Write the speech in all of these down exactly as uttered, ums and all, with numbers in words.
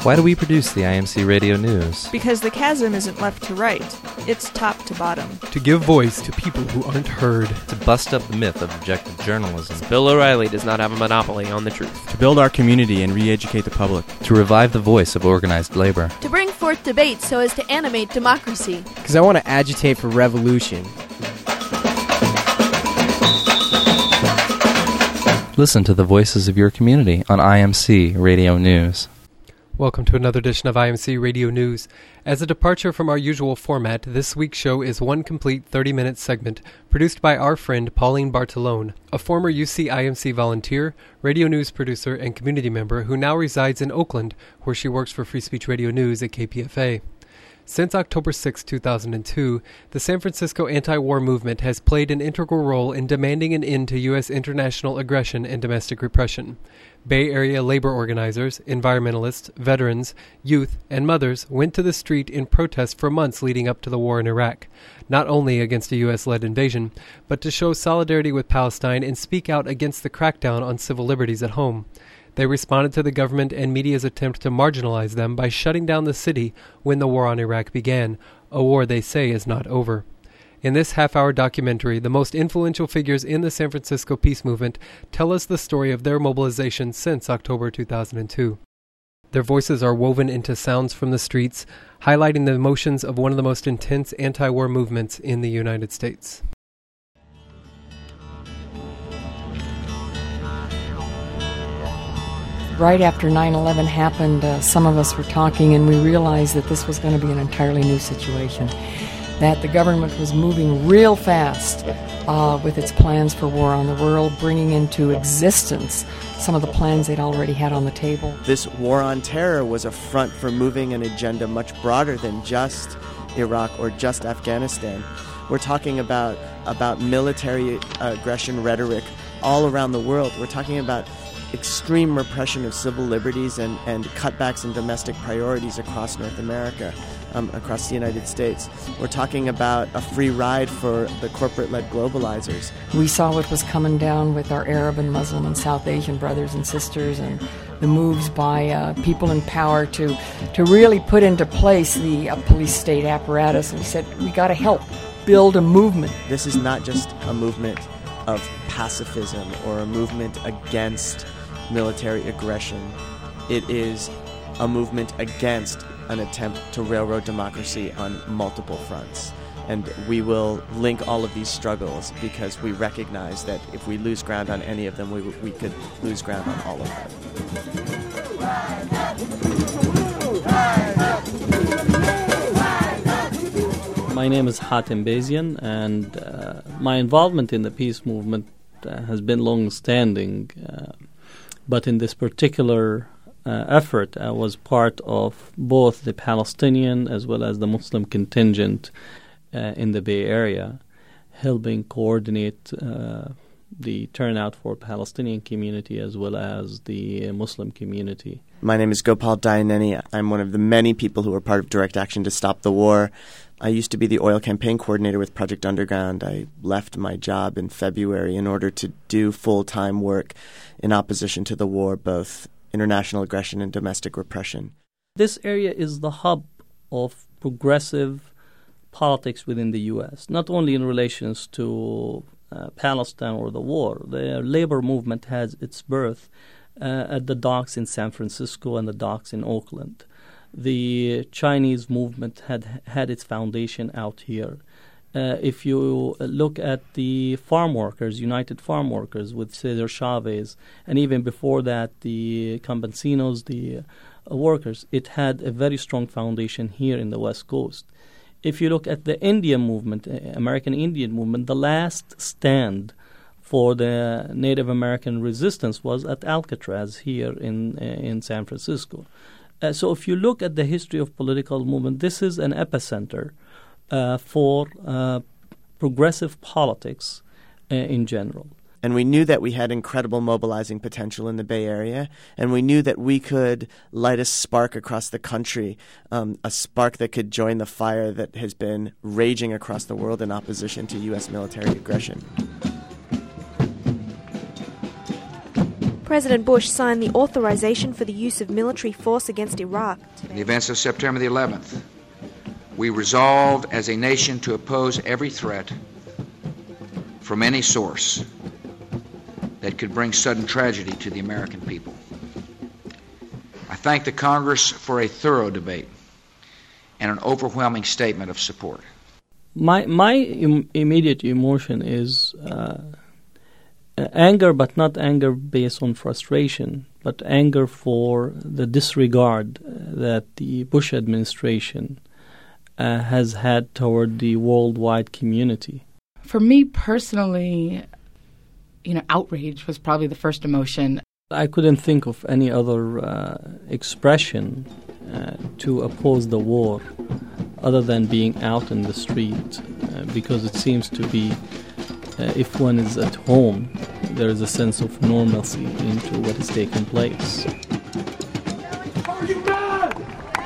Why do we produce the I M C Radio News? Because the chasm isn't left to right, it's top to bottom. To give voice to people who aren't heard. To bust up the myth of objective journalism. Bill O'Reilly does not have a monopoly on the truth. To build our community and re-educate the public. To revive the voice of organized labor. To bring forth debate so as to animate democracy. Because I want to agitate for revolution. Listen to the voices of your community on I M C Radio News. Welcome to another edition of I M C Radio News. As a departure from our usual format, this week's show is one complete thirty-minute segment produced by our friend Pauline Bartolone, a former U C I M C volunteer, radio news producer, and community member who now resides in Oakland, where she works for Free Speech Radio News at K P F A. Since October sixth, two thousand two, the San Francisco anti-war movement has played an integral role in demanding an end to U S international aggression and domestic repression. Bay Area labor organizers, environmentalists, veterans, youth, and mothers went to the street in protest for months leading up to the war in Iraq, not only against a U S-led invasion, but to show solidarity with Palestine and speak out against the crackdown on civil liberties at home. They responded to the government and media's attempt to marginalize them by shutting down the city when the war on Iraq began, a war they say is not over. In this half-hour documentary, the most influential figures in the San Francisco peace movement tell us the story of their mobilization since October two thousand two. Their voices are woven into sounds from the streets, highlighting the emotions of one of the most intense anti-war movements in the United States. Right after nine eleven happened, uh, some of us were talking and we realized that this was going to be an entirely new situation, that the government was moving real fast uh, with its plans for war on the world, bringing into existence some of the plans they'd already had on the table. This war on terror was a front for moving an agenda much broader than just Iraq or just Afghanistan. We're talking about, about military aggression rhetoric all around the world. We're talking about extreme repression of civil liberties and, and cutbacks in domestic priorities across North America, um, across the United States. We're talking about a free ride for the corporate-led globalizers. We saw what was coming down with our Arab and Muslim and South Asian brothers and sisters, and the moves by uh, people in power to, to really put into place the uh, police state apparatus. And we said, we got to help build a movement. This is not just a movement of pacifism or a movement against military aggression. It is a movement against an attempt to railroad democracy on multiple fronts. And we will link all of these struggles because we recognize that if we lose ground on any of them, we, we could lose ground on all of them. My name is Hatem Bezian, and uh, my involvement in the peace movement uh, has been long-standing. Uh, But in this particular uh, effort, I was part of both the Palestinian as well as the Muslim contingent uh, in the Bay Area, helping coordinate uh, the turnout for Palestinian community as well as the uh, Muslim community. My name is Gopal Dayaneni. I'm one of the many people who are part of Direct Action to Stop the War. I used to be the oil campaign coordinator with Project Underground. I left my job in February in order to do full-time work in opposition to the war, both international aggression and domestic repression. This area is the hub of progressive politics within the U S, not only in relations to uh, Palestine or the war. The labor movement has its birth uh, at the docks in San Francisco and the docks in Oakland. The Chinese movement had had its foundation out here. Uh, if you look at the farm workers, United Farm Workers with Cesar Chavez, and even before that, the Campesinos, the uh, workers, it had a very strong foundation here in the West Coast. If you look at the Indian movement, uh, American Indian movement, the last stand for the Native American resistance was at Alcatraz here in uh, in San Francisco. Uh, so if you look at the history of political movement, this is an epicenter uh, for uh, progressive politics uh, in general. And we knew that we had incredible mobilizing potential in the Bay Area, and we knew that we could light a spark across the country, um, a spark that could join the fire that has been raging across the world in opposition to U S military aggression. President Bush signed the authorization for the use of military force against Iraq. In the events of September the eleventh, we resolved as a nation to oppose every threat from any source that could bring sudden tragedy to the American people. I thank the Congress for a thorough debate and an overwhelming statement of support. My my Im- immediate emotion is uh, anger, but not anger based on frustration, but anger for the disregard that the Bush administration uh, has had toward the worldwide community. For me personally, you know, outrage was probably the first emotion. I couldn't think of any other uh, expression uh, to oppose the war other than being out in the street, uh, because it seems to be, uh, if one is at home, there is a sense of normalcy into what is taking place. Are you mad?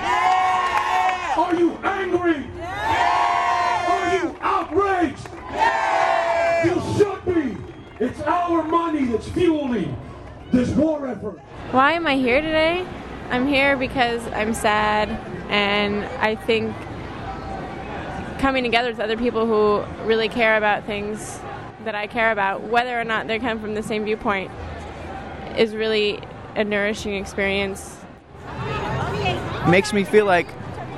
Yeah! Are you angry? Yeah! Are you outraged? Yeah! You should be. It's our money that's fueling this war effort. Why am I here today? I'm here because I'm sad, and I think coming together with other people who really care about things that I care about, whether or not they come from the same viewpoint, is really a nourishing experience. Makes me feel like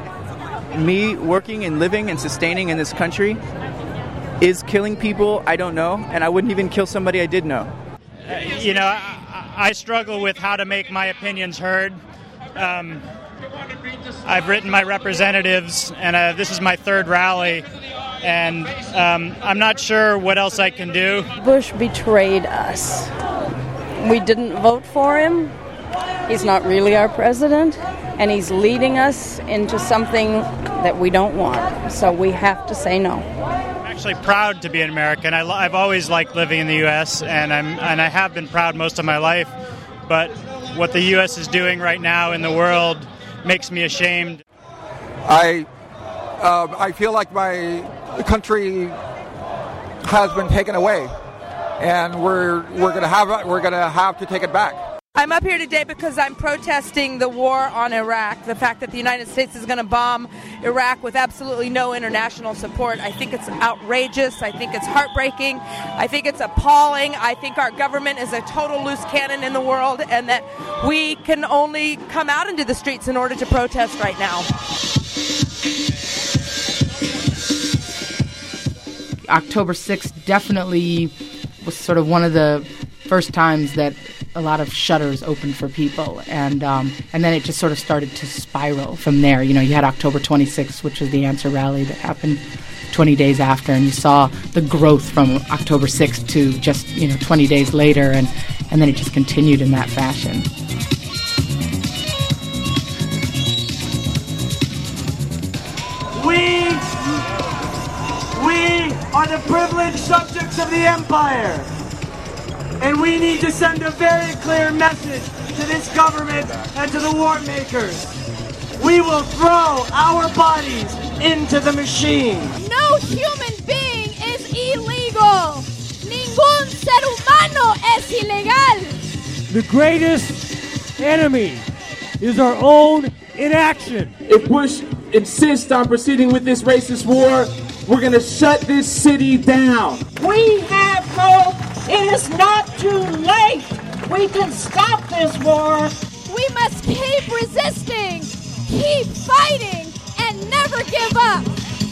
me working and living and sustaining in this country is killing people I don't know, and I wouldn't even kill somebody I did know. Uh, you know, I, I struggle with how to make my opinions heard. Um, I've written my representatives, and uh, this is my third rally, and um, I'm not sure what else I can do. Bush betrayed us. We didn't vote for him. He's not really our president, and he's leading us into something that we don't want. So we have to say no. I'm actually proud to be an American. I, I've always liked living in the U S, and I'm and I have been proud most of my life. But what the U S is doing right now in the world makes me ashamed. I uh, I feel like my country has been taken away, and we're we're gonna have we're gonna have to take it back. I'm up here today because I'm protesting the war on Iraq, the fact that the United States is going to bomb Iraq with absolutely no international support. I think it's outrageous. I think it's heartbreaking. I think it's appalling. I think our government is a total loose cannon in the world, and that we can only come out into the streets in order to protest right now. October sixth definitely was sort of one of the first times that a lot of shutters opened for people, and um, and then it just sort of started to spiral from there. You know, you had October twenty-sixth, which was the Answer rally that happened twenty days after, and you saw the growth from October sixth to just, you know, twenty days later, and, and then it just continued in that fashion. We, we are the privileged subjects of the empire. And we need to send a very clear message to this government and to the war makers. We will throw our bodies into the machine. No human being is illegal. Ningún ser humano es ilegal. The greatest enemy is our own inaction. If Bush insists on proceeding with this racist war, we're going to shut this city down. We have hope. It is not too late. We can stop this war. We must keep resisting, keep fighting, and never give up.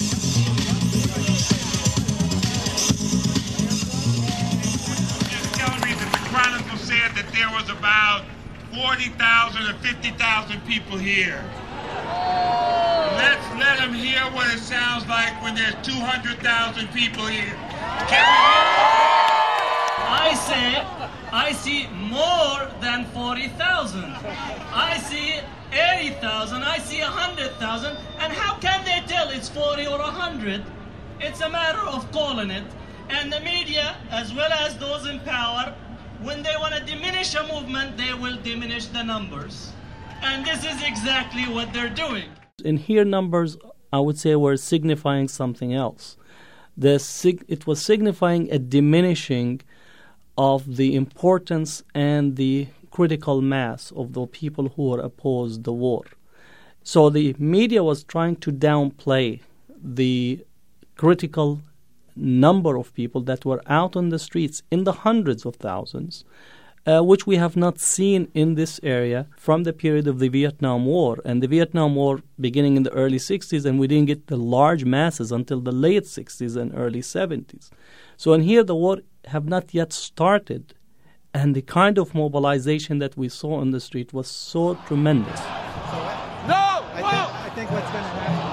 Just telling me that the Chronicle said that there was about forty thousand or fifty thousand people here. Let's let them hear what it sounds like when there's two hundred thousand people here. Can we hear? I say, I see more than forty thousand. I see eighty thousand. I see one hundred thousand. And how can they tell it's forty or one hundred? It's a matter of calling it. And the media, as well as those in power, when they want to diminish a movement, they will diminish the numbers. And this is exactly what they're doing. In here, numbers, I would say, were signifying something else. The sig- it was signifying a diminishing of the importance and the critical mass of the people who were opposed the war. So the media was trying to downplay the critical number of people that were out on the streets in the hundreds of thousands, uh, which we have not seen in this area from the period of the Vietnam War. And the Vietnam War beginning in the early sixties, and we didn't get the large masses until the late sixties and early seventies. So in here, the war have not yet started, and the kind of mobilization that we saw on the street was so tremendous. No! I think, I think what's going to happen...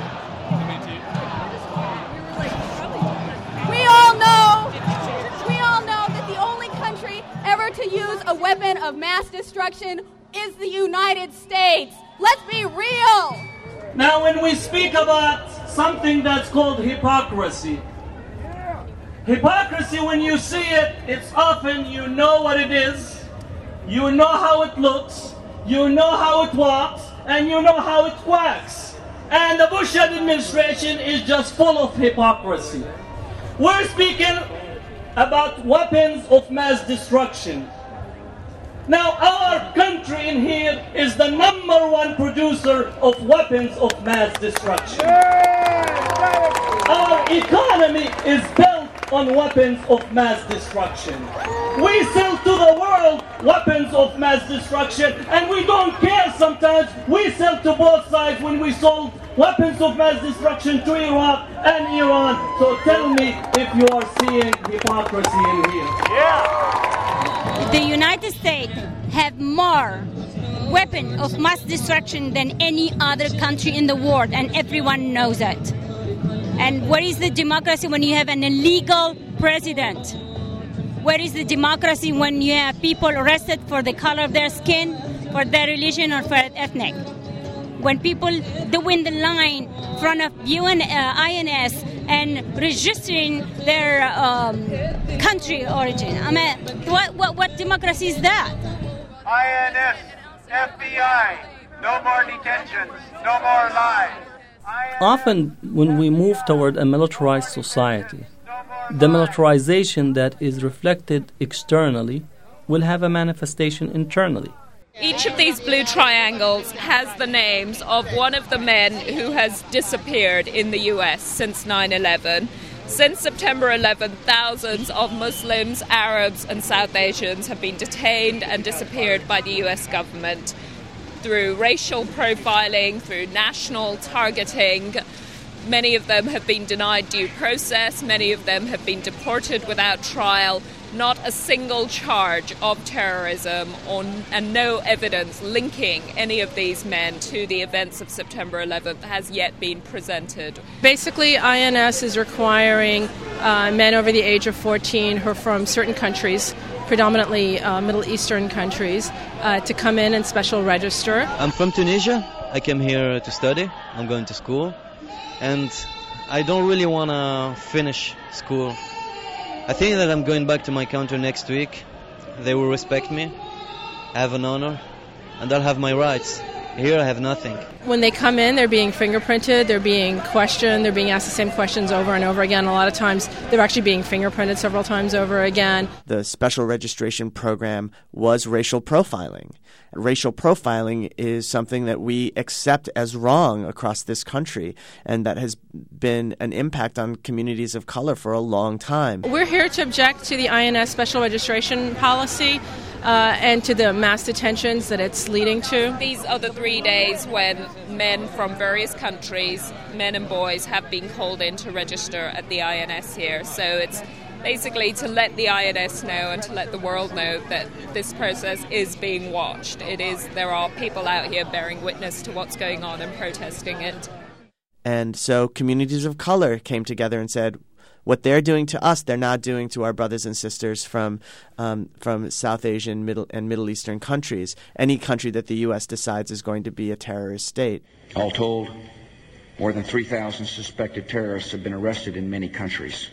We all know, we all know that the only country ever to use a weapon of mass destruction is the United States. Let's be real. Now, when we speak about something that's called hypocrisy, hypocrisy, when you see it, it's often you know what it is, you know how it looks, you know how it walks, and you know how it quacks. And the Bush administration is just full of hypocrisy. We're speaking about weapons of mass destruction. Now, our country in here is the number one producer of weapons of mass destruction. Our economy is built on weapons of mass destruction. We sell to the world weapons of mass destruction, and we don't care sometimes. We sell to both sides when we sold weapons of mass destruction to Iraq and Iran. So tell me if you are seeing hypocrisy in here. Yeah. The United States have more weapons of mass destruction than any other country in the world, and everyone knows it. And where is the democracy when you have an illegal president? Where is the democracy when you have people arrested for the color of their skin, for their religion, or for ethnic? When people doing the line in front of U N, uh, I N S and registering their um, country origin. I mean, what, what, what democracy is that? I N S, F B I, no more detentions, no more lies. Often when we move toward a militarized society, the militarization that is reflected externally will have a manifestation internally. Each of these blue triangles has the names of one of the men who has disappeared in the U S since nine eleven. Since September eleventh, thousands of Muslims, Arabs and South Asians have been detained and disappeared by the U S government through racial profiling, through national targeting. Many of them have been denied due process. Many of them have been deported without trial. Not a single charge of terrorism or, and no evidence linking any of these men to the events of September eleventh has yet been presented. Basically, I N S is requiring uh, men over the age of fourteen who are from certain countries, predominantly uh, Middle Eastern countries, uh, to come in and special register. I'm from Tunisia. I came here to study. I'm going to school. And I don't really want to finish school. I think that I'm going back to my country next week. They will respect me. I have an honor. And I'll have my rights. Here I have nothing. When they come in, they're being fingerprinted, they're being questioned, they're being asked the same questions over and over again. A lot of times they're actually being fingerprinted several times over again. The special registration program was racial profiling. Racial profiling is something that we accept as wrong across this country, and that has been an impact on communities of color for a long time. We're here to object to the I N S special registration policy uh, and to the mass detentions that it's leading to. These are the three days when men from various countries, men and boys, have been called in to register at the I N S here. So it's basically to let the I N S know and to let the world know that this process is being watched. It is. There are people out here bearing witness to what's going on and protesting it. And so communities of color came together and said, what they're doing to us, they're not doing to our brothers and sisters from um, from South Asian Middle and Middle Eastern countries, any country that the U S decides is going to be a terrorist state. All told, more than three thousand suspected terrorists have been arrested in many countries.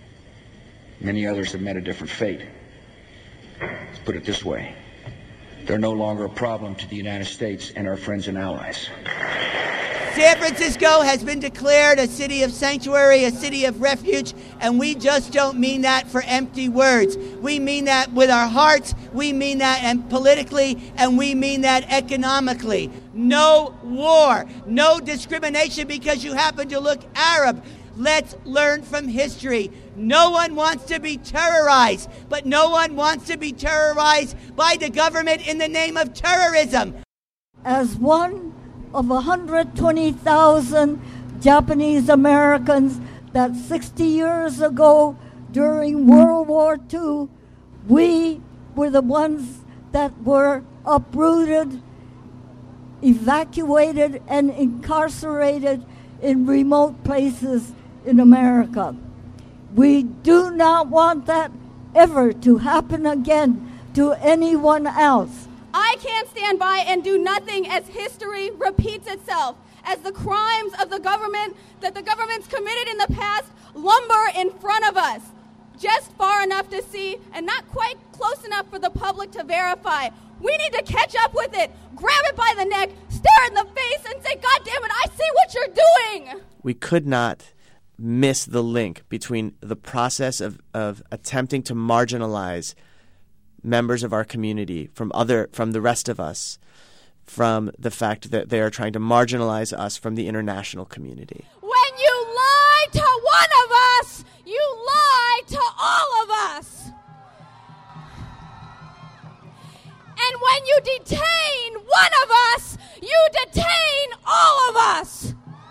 Many others have met a different fate. Let's put it this way. They're no longer a problem to the United States and our friends and allies. San Francisco has been declared a city of sanctuary, a city of refuge, and we just don't mean that for empty words. We mean that with our hearts, we mean that and politically, and we mean that economically. No war, no discrimination because you happen to look Arab. Let's learn from history. No one wants to be terrorized, but no one wants to be terrorized by the government in the name of terrorism. As one of one hundred twenty thousand Japanese Americans that sixty years ago during World War Two, we were the ones that were uprooted, evacuated, and incarcerated in remote places in America. We do not want that ever to happen again to anyone else. I can't stand by and do nothing as history repeats itself, as the crimes of the government that the government's committed in the past lumber in front of us, just far enough to see and not quite close enough for the public to verify. We need to catch up with it, grab it by the neck, stare it in the face, and say, God damn it, I see what you're doing. We could not miss the link between the process of, of attempting to marginalize members of our community from other from the rest of us, from the fact that they are trying to marginalize us from the international community. When you lie to one of us, you lie to all of us. And when you detain one of us, you detain all of us.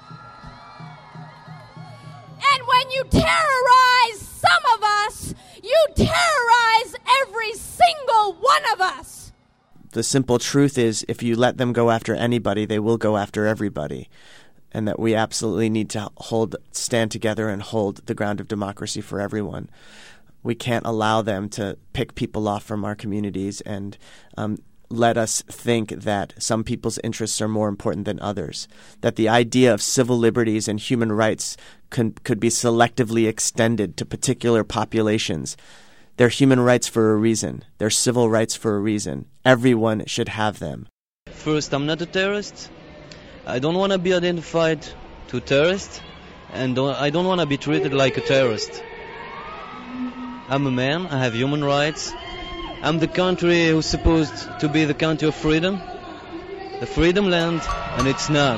And when you terrorize some of us, you terrorize every single one of us. The simple truth is, if you let them go after anybody, they will go after everybody. And that we absolutely need to hold, stand together and hold the ground of democracy for everyone. We can't allow them to pick people off from our communities and um, let us think that some people's interests are more important than others, that the idea of civil liberties and human rights could, could be selectively extended to particular populations. They're human rights for a reason. They're civil rights for a reason. Everyone should have them. First, I'm not a terrorist. I don't want to be identified to terrorist, and don't, I don't want to be treated like a terrorist. I'm a man, I have human rights. I'm the country who's supposed to be the country of freedom, the freedom land, and it's not.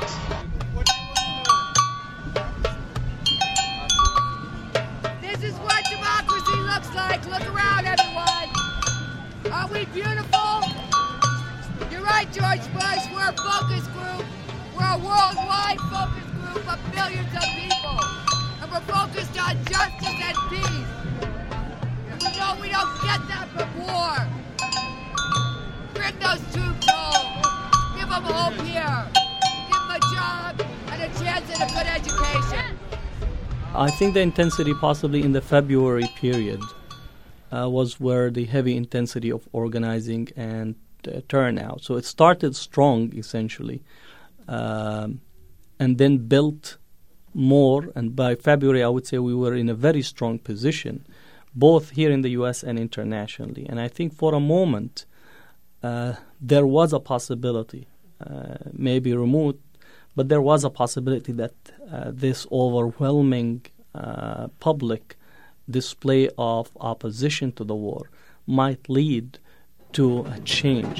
This is what democracy looks like. Look around, everyone. Are we beautiful? You're right, George Bush. We're a focus group. We're a worldwide focus group of millions of people. And we're focused on justice and peace. No, we don't get that from war. Bring those troops home. Give them hope here. Give them a job and a chance at a good education. I think the intensity possibly in the February period uh, was where the heavy intensity of organizing and uh, turnout. So it started strong, essentially, um, and then built more. And by February, I would say we were in a very strong position, both here in the U S and internationally. And I think for a moment, uh, there was a possibility, uh, maybe remote, but there was a possibility that uh, this overwhelming uh, public display of opposition to the war might lead to a change.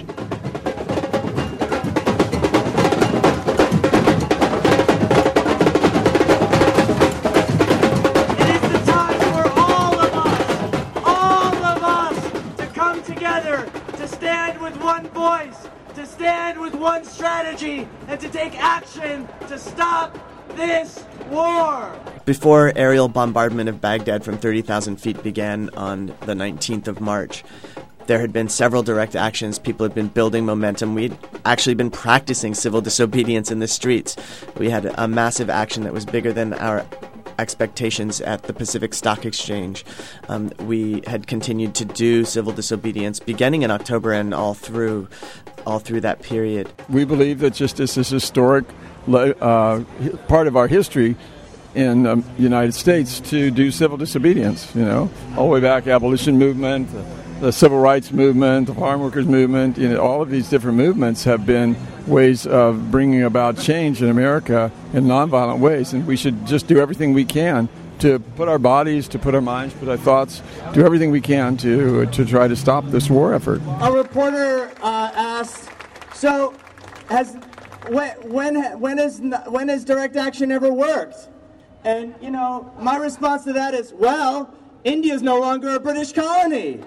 To stand with one strategy and to take action to stop this war. Before aerial bombardment of Baghdad from thirty thousand feet began on the nineteenth of March, there had been several direct actions. People had been building momentum. We'd actually been practicing civil disobedience in the streets. We had a massive action that was bigger than our expectations at the Pacific Stock Exchange. Um, we had continued to do civil disobedience beginning in October and all through all through that period. We believe that just this is historic uh, part of our history in the um, United States to do civil disobedience, you know, all the way back, abolition movement, the, the civil rights movement, the farm workers movement, you know, all of these different movements have been ways of bringing about change in America in nonviolent ways, and we should just do everything we can to put our bodies, to put our minds, put our thoughts, do everything we can to to try to stop this war effort. A reporter uh, asked, "So, has when when when has when has direct action ever worked?" And you know, my response to that is, "Well, India is no longer a British colony.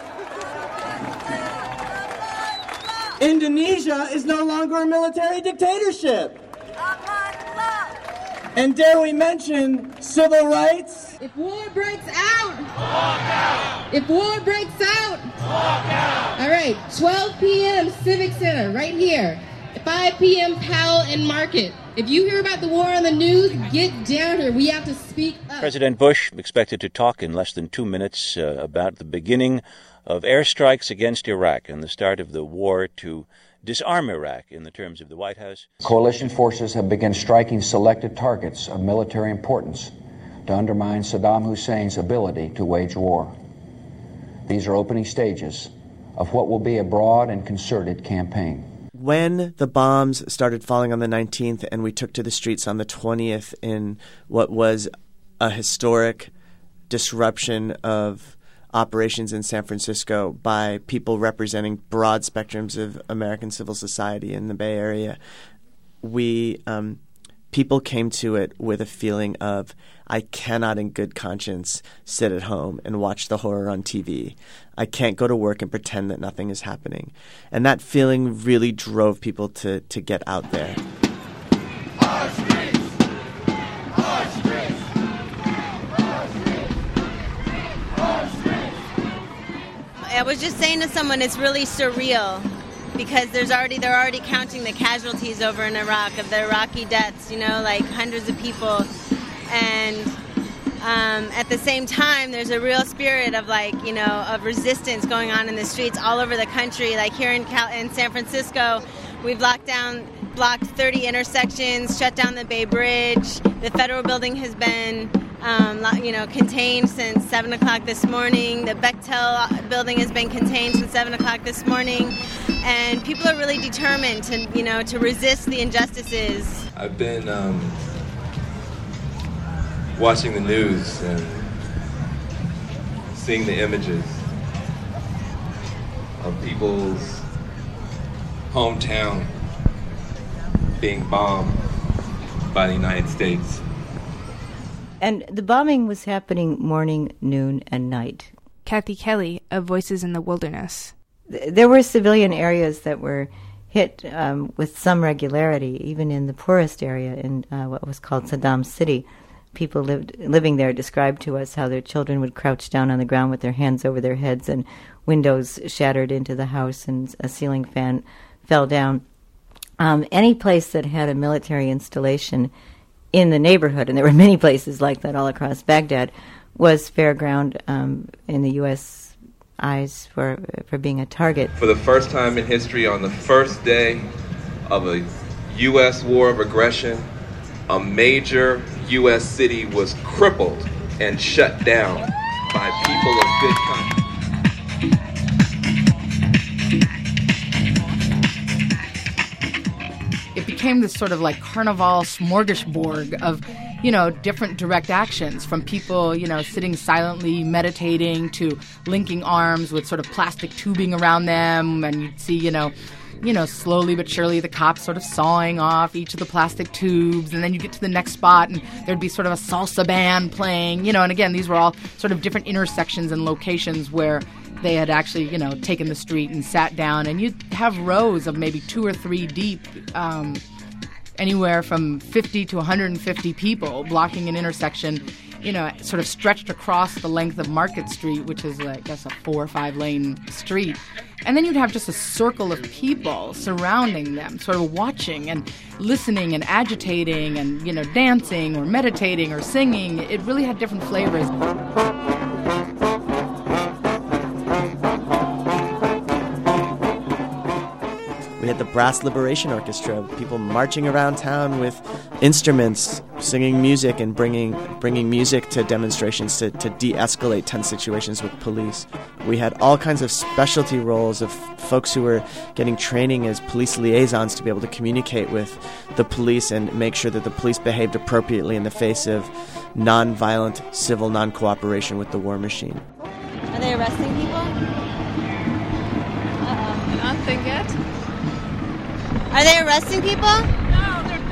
Indonesia is no longer a military dictatorship. And dare we mention civil rights?" If war breaks out, walk out. If war breaks out, walk out. All right, twelve p.m. Civic Center, right here. five p.m. Powell and Market. If you hear about the war on the news, get down here. We have to speak up. President Bush expected to talk in less than two minutes uh, about the beginning of airstrikes against Iraq and the start of the war to disarm Iraq in the terms of the White House. Coalition forces have begun striking selected targets of military importance to undermine Saddam Hussein's ability to wage war. These are opening stages of what will be a broad and concerted campaign. When the bombs started falling on the nineteenth and we took to the streets on the twentieth in what was a historic disruption of operations in San Francisco by people representing broad spectrums of American civil society in the Bay Area, we um, people came to it with a feeling of, I cannot in good conscience sit at home and watch the horror on T V. I can't go to work and pretend that nothing is happening. And that feeling really drove people to, to get out there. Our streets! Our streets! Our streets! Our streets! I was just saying to someone, it's really surreal because there's already they're already counting the casualties over in Iraq of the Iraqi deaths, you know, like hundreds of people. And um, at the same time, there's a real spirit of like, you know, of resistance going on in the streets all over the country. Like here in Cal- in San Francisco, we've locked down, blocked thirty intersections, shut down the Bay Bridge. The federal building has been, um, you know, contained since seven o'clock this morning. The Bechtel building has been contained since seven o'clock this morning. And people are really determined to, you know, to resist the injustices. I've been um, watching the news and seeing the images of people's hometown being bombed by the United States. And the bombing was happening morning, noon, and night. Kathy Kelly of Voices in the Wilderness. There were civilian areas that were hit um, with some regularity, even in the poorest area in uh, what was called Saddam City. People lived living there described to us how their children would crouch down on the ground with their hands over their heads and windows shattered into the house and a ceiling fan fell down. Um, any place that had a military installation in the neighborhood, and there were many places like that all across Baghdad, was fair ground um, in the U S eyes for for being a target. For the first time in history, on the first day of a U S war of aggression, a major U S city was crippled and shut down by people of good conscience. It became this sort of like carnival smorgasbord of, you know, different direct actions, from people, you know, sitting silently meditating to linking arms with sort of plastic tubing around them, and you'd see, you know, you know, slowly but surely the cops sort of sawing off each of the plastic tubes, and then you get to the next spot and there'd be sort of a salsa band playing, you know, and again, these were all sort of different intersections and locations where they had actually, you know, taken the street and sat down, and you'd have rows of maybe two or three deep, um, anywhere from fifty to one hundred fifty people blocking an intersection, you know, sort of stretched across the length of Market Street, which is, I guess, a four or five lane street. And then you'd have just a circle of people surrounding them, sort of watching and listening and agitating and, you know, dancing or meditating or singing. It really had different flavors. We had the Brass Liberation Orchestra, people marching around town with instruments, singing music and bringing bringing music to demonstrations to, to de-escalate tense situations with police. We had all kinds of specialty roles of folks who were getting training as police liaisons to be able to communicate with the police and make sure that the police behaved appropriately in the face of non-violent civil non-cooperation with the war machine. Are they arresting people? Uh-oh. Nothing yet. Are they arresting people? No, they're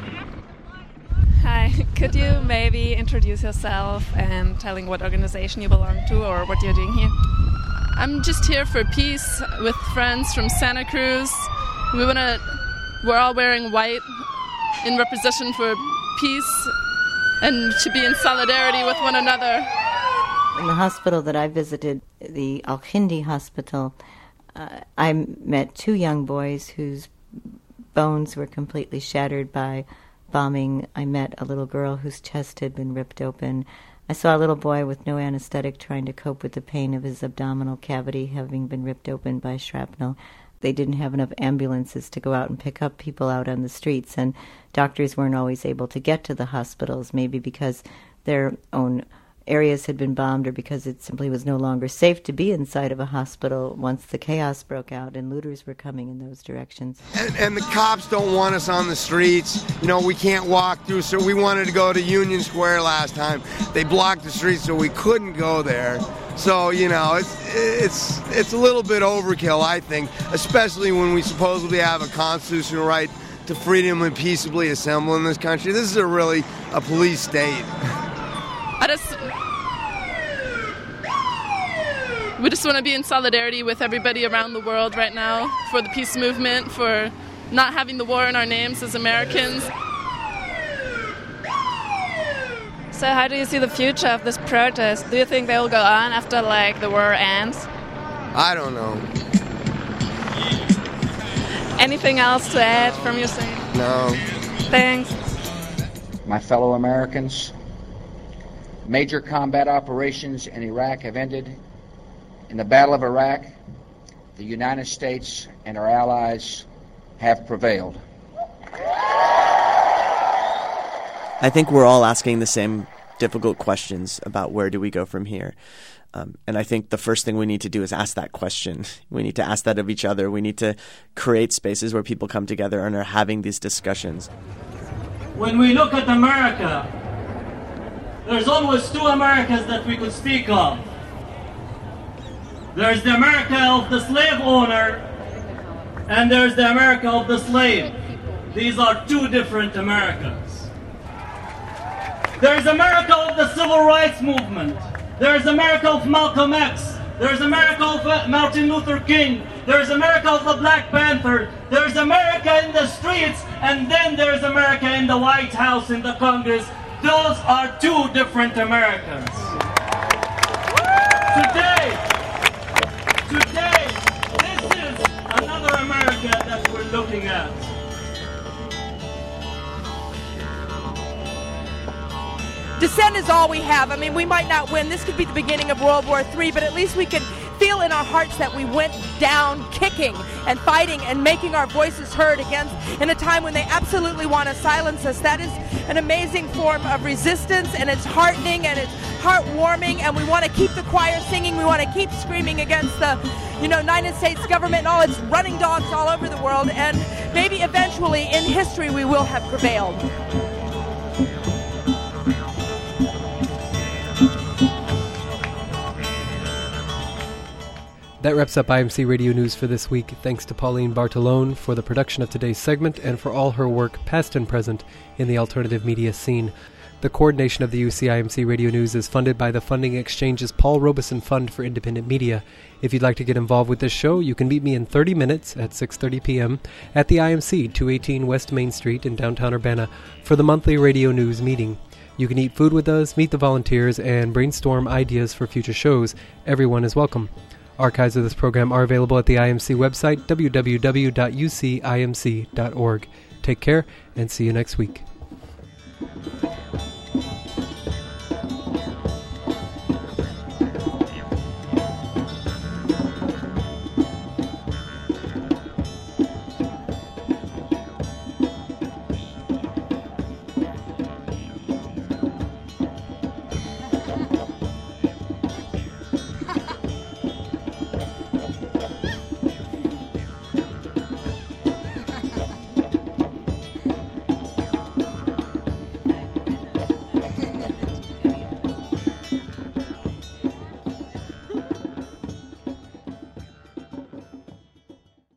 Hi, could you maybe introduce yourself and telling what organization you belong to or what you're doing here? I'm just here for peace with friends from Santa Cruz. We wanna, we're all wearing white in representation for peace and to be in solidarity with one another. In the hospital that I visited, the Al-Hindi hospital, uh, I met two young boys whose bones were completely shattered by bombing. I met a little girl whose chest had been ripped open. I saw a little boy with no anesthetic trying to cope with the pain of his abdominal cavity having been ripped open by shrapnel. They didn't have enough ambulances to go out and pick up people out on the streets, and doctors weren't always able to get to the hospitals, maybe because their own areas had been bombed or because it simply was no longer safe to be inside of a hospital once the chaos broke out and looters were coming in those directions. And, and the cops don't want us on the streets. You know, we can't walk through, so we wanted to go to Union Square last time. They blocked the streets, so we couldn't go there. So, you know, it's it's it's a little bit overkill, I think, especially when we supposedly have a constitutional right to freedom and peaceably assemble in this country. This is a really a police state. I just, we just want to be in solidarity with everybody around the world right now for the peace movement, for not having the war in our names as Americans. So how do you see the future of this protest? Do you think they will go on after, like, the war ends? I don't know. Anything else to add from your side? No. Thanks. My fellow Americans, major combat operations in Iraq have ended. In the Battle of Iraq, the United States and our allies have prevailed. I think we're all asking the same difficult questions about where do we go from here. Um, and I think the first thing we need to do is ask that question. We need to ask that of each other. We need to create spaces where people come together and are having these discussions. When we look at America, there's always two Americas that we could speak of. There's the America of the slave owner, and there's the America of the slave. These are two different Americas. There's America of the civil rights movement. There's America of Malcolm X. There's America of uh, Martin Luther King. There's America of the Black Panther. There's America in the streets, and then there's America in the White House, in the Congress. Those are two different Americans. Today, today, this is another America that we're looking at. Dissent is all we have. I mean, we might not win. This could be the beginning of World War Three, but at least we can feel in our hearts that we went down kicking and fighting and making our voices heard against in a time when they absolutely want to silence us. That is an amazing form of resistance, and it's heartening and it's heartwarming, and we want to keep the choir singing. We want to keep screaming against the, you know, United States government and all its running dogs all over the world, and maybe eventually in history we will have prevailed. That wraps up I M C Radio News for this week. Thanks to Pauline Bartolone for the production of today's segment and for all her work, past and present, in the alternative media scene. The coordination of the U C I M C Radio News is funded by the Funding Exchange's Paul Robeson Fund for Independent Media. If you'd like to get involved with this show, you can meet me in thirty minutes at six thirty p.m. at the I M C, two eighteen West Main Street in downtown Urbana, for the monthly radio news meeting. You can eat food with us, meet the volunteers, and brainstorm ideas for future shows. Everyone is welcome. Archives of this program are available at the I M C website, w w w dot u c i m c dot org. Take care, and see you next week.